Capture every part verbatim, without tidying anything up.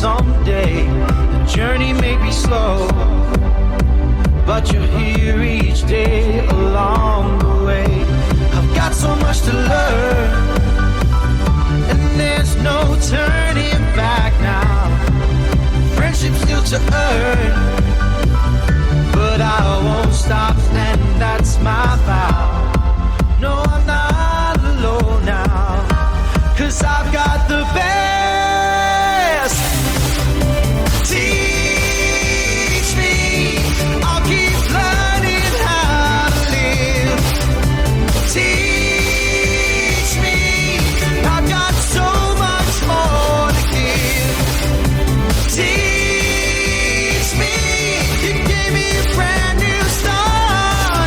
someday. The journey may be slow, but you're here each day along the way. I've got so much to learn, and there's no turning back now. Friendship still to earn, but I won't stop, and that's my vow. No, I'm not alone now, 'cause I've got the best. Teach me, I'll keep learning how to live. Teach me, I've got so much more to give. Teach me, you gave me a brand new start.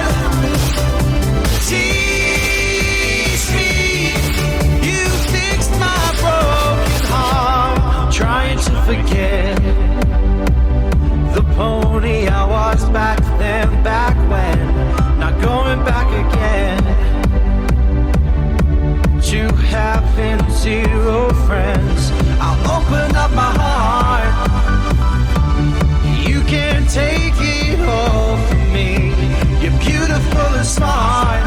Teach me, you fixed my broken heart. Trying to forget the pony I was back then, back when. Not going back again. To having zero friends, I'll open up my heart. You can't take it all from me. You're beautiful and smart.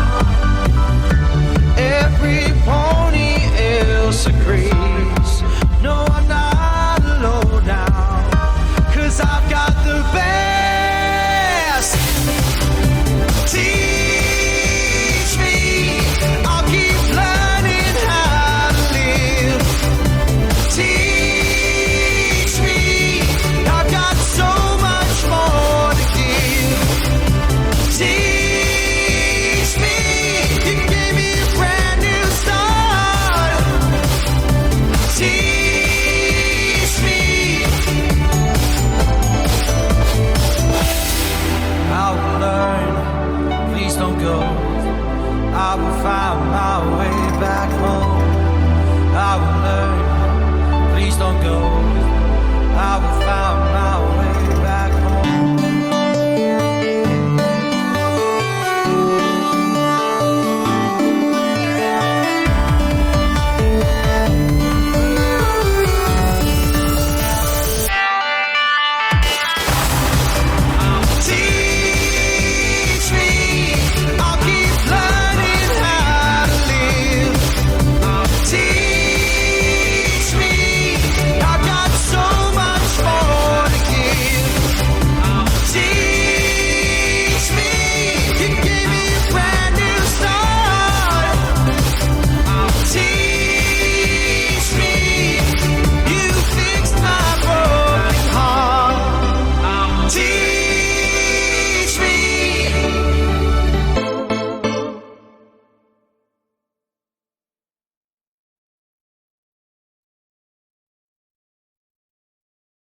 Every pony else agrees. No, I'm not alone now, 'cause I've got the best. Teach me, I'll keep learning how to live. Teach me, I've got so much more to give. Teach me, you gave me a brand new start. Teach me, I will learn, please don't go. I will find my way back home. I will learn, please don't go. I will find my